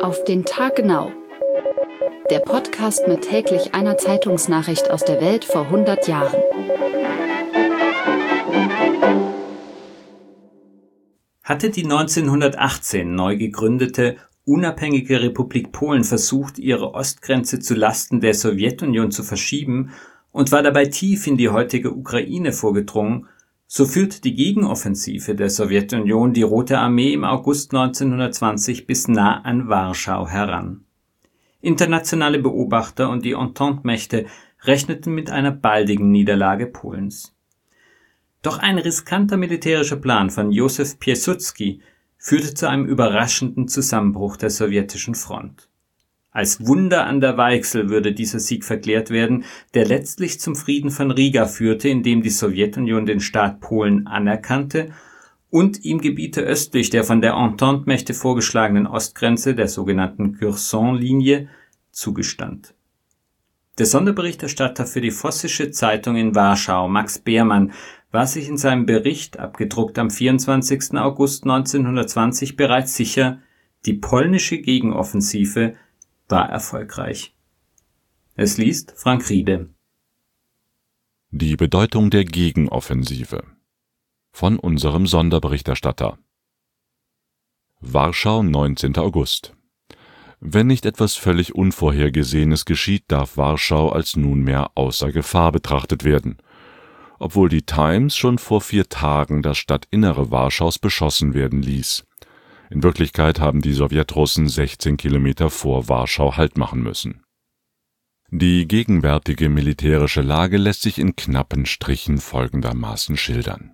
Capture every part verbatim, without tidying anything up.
Auf den Tag genau. Der Podcast mit täglich einer Zeitungsnachricht aus der Welt vor hundert Jahren. Hatte die neunzehnhundertachtzehn neu gegründete unabhängige Republik Polen versucht, ihre Ostgrenze zu Lasten der Sowjetunion zu verschieben und war dabei tief in die heutige Ukraine vorgedrungen, so führt die Gegenoffensive der Sowjetunion die Rote Armee im August neunzehnhundertzwanzig bis nah an Warschau heran. Internationale Beobachter und die Entente-Mächte rechneten mit einer baldigen Niederlage Polens. Doch ein riskanter militärischer Plan von Josef Piłsudski führte zu einem überraschenden Zusammenbruch der sowjetischen Front. Als Wunder an der Weichsel würde dieser Sieg verklärt werden, der letztlich zum Frieden von Riga führte, in dem die Sowjetunion den Staat Polen anerkannte und ihm Gebiete östlich der von der Entente-Mächte vorgeschlagenen Ostgrenze, der sogenannten Kherson-Linie, zugestand. Der Sonderberichterstatter für die Vossische Zeitung in Warschau, Max Beermann, war sich in seinem Bericht, abgedruckt am vierundzwanzigsten August neunzehnhundertzwanzig, bereits sicher, die polnische Gegenoffensive war erfolgreich. Es liest Frank Riede. Die Bedeutung der Gegenoffensive von unserem Sonderberichterstatter. Warschau, neunzehnter August. Wenn nicht etwas völlig Unvorhergesehenes geschieht, darf Warschau als nunmehr außer Gefahr betrachtet werden. Obwohl die Times schon vor vier Tagen das Stadtinnere Warschaus beschossen werden ließ. In Wirklichkeit haben die Sowjetrussen sechzehn Kilometer vor Warschau Halt machen müssen. Die gegenwärtige militärische Lage lässt sich in knappen Strichen folgendermaßen schildern.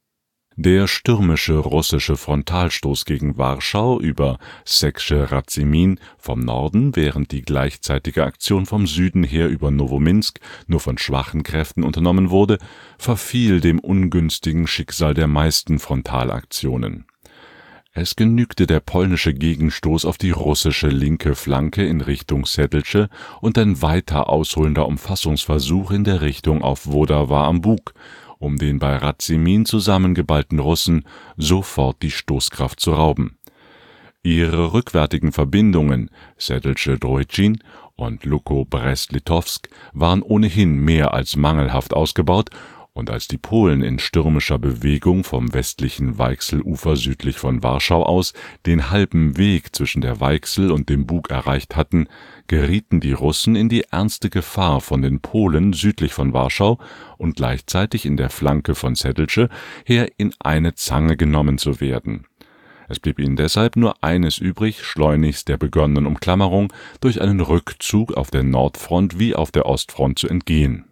Der stürmische russische Frontalstoß gegen Warschau über Seksche Radzimin vom Norden, während die gleichzeitige Aktion vom Süden her über Nowominsk nur von schwachen Kräften unternommen wurde, verfiel dem ungünstigen Schicksal der meisten Frontalaktionen. Es genügte der polnische Gegenstoß auf die russische linke Flanke in Richtung Sedlce und ein weiter ausholender Umfassungsversuch in der Richtung auf Wodawa am Bug, um den bei Radzimin zusammengeballten Russen sofort die Stoßkraft zu rauben. Ihre rückwärtigen Verbindungen Sedlce-Droitschin und Luko-Brest-Litowsk waren ohnehin mehr als mangelhaft ausgebaut, und als die Polen in stürmischer Bewegung vom westlichen Weichselufer südlich von Warschau aus den halben Weg zwischen der Weichsel und dem Bug erreicht hatten, gerieten die Russen in die ernste Gefahr, von den Polen südlich von Warschau und gleichzeitig in der Flanke von Sedlce her in eine Zange genommen zu werden. Es blieb ihnen deshalb nur eines übrig, schleunigst der begonnenen Umklammerung durch einen Rückzug auf der Nordfront wie auf der Ostfront zu entgehen.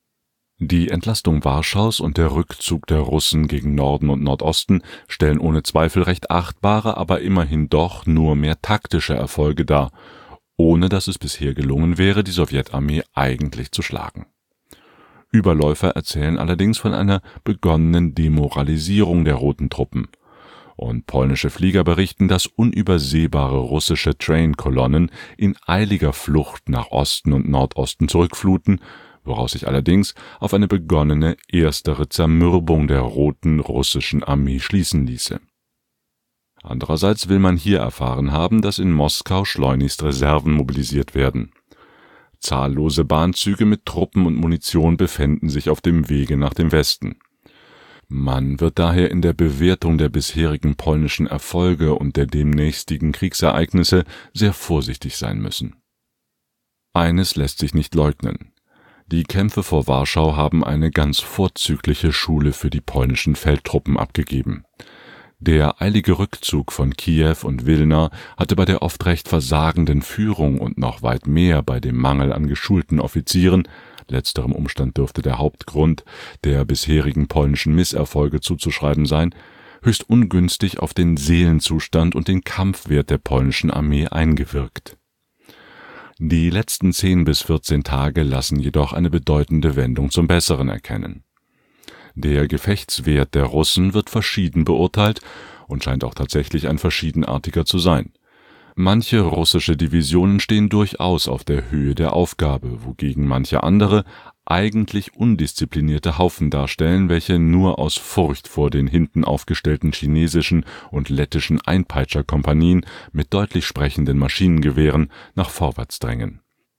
Die Entlastung Warschaus und der Rückzug der Russen gegen Norden und Nordosten stellen ohne Zweifel recht achtbare, aber immerhin doch nur mehr taktische Erfolge dar, ohne dass es bisher gelungen wäre, die Sowjetarmee eigentlich zu schlagen. Überläufer erzählen allerdings von einer begonnenen Demoralisierung der roten Truppen. Und polnische Flieger berichten, dass unübersehbare russische Train-Kolonnen in eiliger Flucht nach Osten und Nordosten zurückfluten, woraus sich allerdings auf eine begonnene erstere Zermürbung der roten russischen Armee schließen ließe. Andererseits will man hier erfahren haben, dass in Moskau schleunigst Reserven mobilisiert werden. Zahllose Bahnzüge mit Truppen und Munition befänden sich auf dem Wege nach dem Westen. Man wird daher in der Bewertung der bisherigen polnischen Erfolge und der demnächstigen Kriegsereignisse sehr vorsichtig sein müssen. Eines lässt sich nicht leugnen. Die Kämpfe vor Warschau haben eine ganz vorzügliche Schule für die polnischen Feldtruppen abgegeben. Der eilige Rückzug von Kiew und Wilna hatte bei der oft recht versagenden Führung und noch weit mehr bei dem Mangel an geschulten Offizieren, letzterem Umstand dürfte der Hauptgrund der bisherigen polnischen Misserfolge zuzuschreiben sein, höchst ungünstig auf den Seelenzustand und den Kampfwert der polnischen Armee eingewirkt. Die letzten zehn bis vierzehn Tage lassen jedoch eine bedeutende Wendung zum Besseren erkennen. Der Gefechtswert der Russen wird verschieden beurteilt und scheint auch tatsächlich ein verschiedenartiger zu sein. Manche russische Divisionen stehen durchaus auf der Höhe der Aufgabe, wogegen manche andere eigentlich undisziplinierte Haufen darstellen, welche nur aus Furcht vor den hinten aufgestellten chinesischen und lettischen Einpeitscherkompanien mit deutlich sprechenden Maschinengewehren nach vorwärts drängen.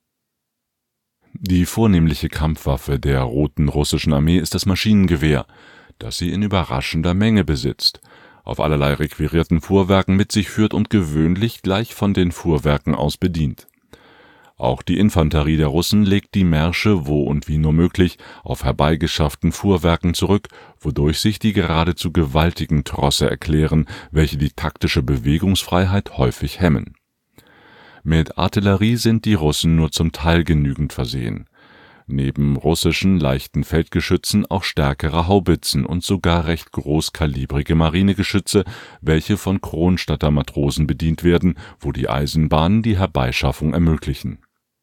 Die vornehmliche Kampfwaffe der Roten Russischen Armee ist das Maschinengewehr, das sie in überraschender Menge besitzt, auf allerlei requirierten Fuhrwerken mit sich führt und gewöhnlich gleich von den Fuhrwerken aus bedient. Auch die Infanterie der Russen legt die Märsche, wo und wie nur möglich, auf herbeigeschafften Fuhrwerken zurück, wodurch sich die geradezu gewaltigen Trosse erklären, welche die taktische Bewegungsfreiheit häufig hemmen. Mit Artillerie sind die Russen nur zum Teil genügend versehen. Neben russischen leichten Feldgeschützen auch stärkere Haubitzen und sogar recht großkalibrige Marinegeschütze, welche von Kronstadter Matrosen bedient werden, wo die Eisenbahnen die Herbeischaffung ermöglichen.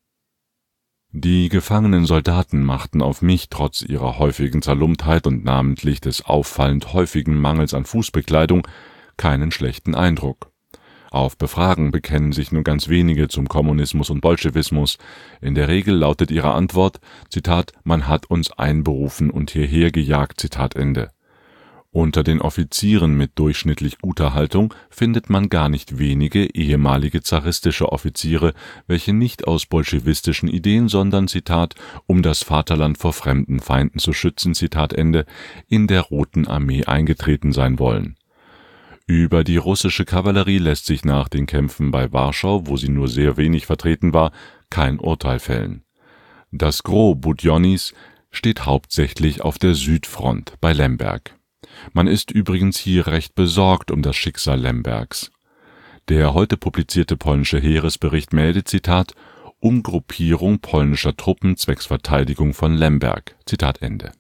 Die gefangenen Soldaten machten auf mich trotz ihrer häufigen Zerlumptheit und namentlich des auffallend häufigen Mangels an Fußbekleidung keinen schlechten Eindruck. Auf Befragen bekennen sich nur ganz wenige zum Kommunismus und Bolschewismus. In der Regel lautet ihre Antwort, Zitat, man hat uns einberufen und hierher gejagt, Zitat Ende. Unter den Offizieren mit durchschnittlich guter Haltung findet man gar nicht wenige ehemalige zaristische Offiziere, welche nicht aus bolschewistischen Ideen, sondern, Zitat, um das Vaterland vor fremden Feinden zu schützen, Zitat Ende, in der Roten Armee eingetreten sein wollen. Über die russische Kavallerie lässt sich nach den Kämpfen bei Warschau, wo sie nur sehr wenig vertreten war, kein Urteil fällen. Das Gros Budionnis steht hauptsächlich auf der Südfront bei Lemberg. Man ist übrigens hier recht besorgt um das Schicksal Lembergs. Der heute publizierte polnische Heeresbericht meldet, Zitat, Umgruppierung polnischer Truppen zwecks Verteidigung von Lemberg, Zitat Ende.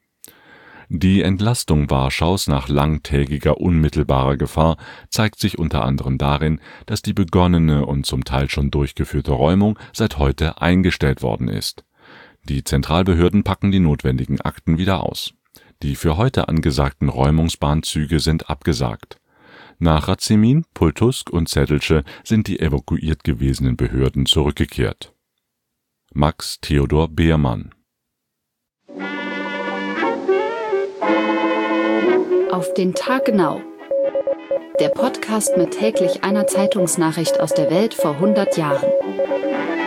Die Entlastung Warschaus nach langtägiger unmittelbarer Gefahr zeigt sich unter anderem darin, dass die begonnene und zum Teil schon durchgeführte Räumung seit heute eingestellt worden ist. Die Zentralbehörden packen die notwendigen Akten wieder aus. Die für heute angesagten Räumungsbahnzüge sind abgesagt. Nach Radzimin, Pultusk und Zettelche sind die evakuiert gewesenen Behörden zurückgekehrt. Max Theodor Beermann. Auf den Tag genau. Der Podcast mit täglich einer Zeitungsnachricht aus der Welt vor hundert Jahren.